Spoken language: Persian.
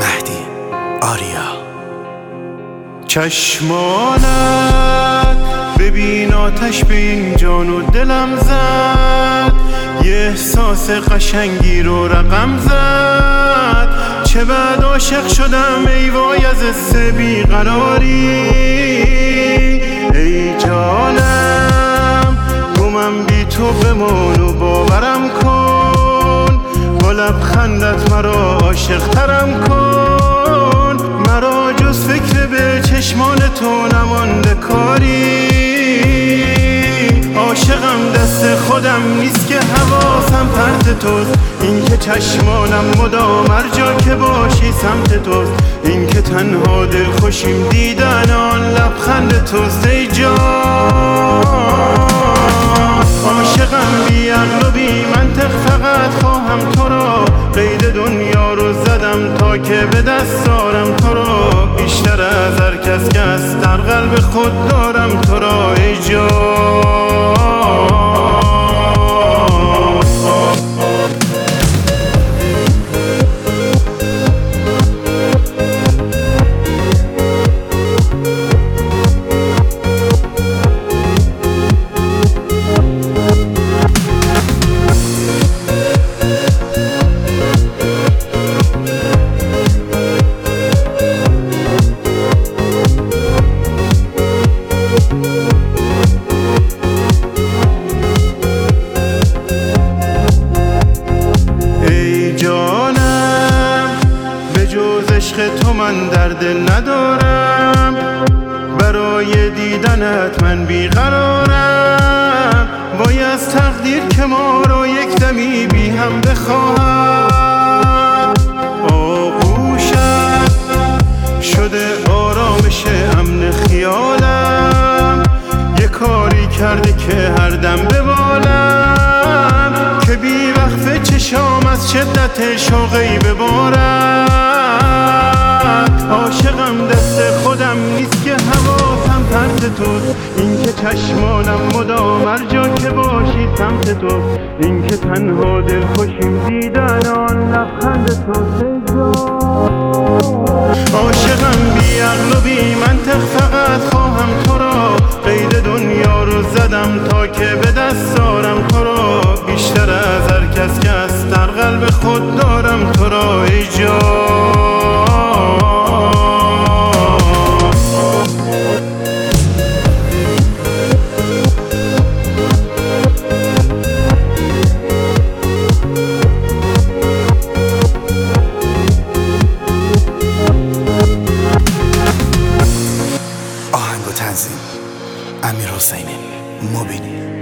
مهدی آریا. چشمانت ببین آتش به این جان و دلم زد، یه احساس قشنگی رو رقم زد. چه بعد عاشق شدم ای وای از حس بیقراری. ای جانم گمم بی تو بمان و باورم کن، با لبخندت مرا عاشق ترم کن. مرا جز فکر به چشمان تو نمانده کاری. عاشقم دست خودم نیست که حواسم پرت توست، این که چشمانم مدام هر جا که باشی سمت توست. این که تنها دل خوشیم دیدن آن لبخند توست ای جان. عاشقم بی عقل و بی منطق فقط خواهم تو را، قید دنیا رو زدم تا که به دست دارم تو را. بیشتر از هر کس که از در قلب خود دارم تو را ای جان. عشق تو من درد ندارم، برای دیدنت من بیقرارم. وای از تقدیر که ما رو یک دمی بی هم بخواهم. آغوشم شده آرامش امن خیالم، یه کاری کرده که هر دم ببالم. که بی وقفه چشام از شدت شوقی ببارم. عاشقم دست خودم نیست که حواسم پرت توست، این که چشمانم مدام هر جا که باشی سمت توست. این که تنها دل خوشیم دیدن آن لبخند توست ای جان. عاشقم بی عقل و بی منطق فقط خواهم تو را، قید دنیا رو زدم تا که به دست دارم تو را. بیشتر از هر کس که از در قلب خود دارم تو را ای جان. آهنگ و تنظیم امیر حسینی مبینی.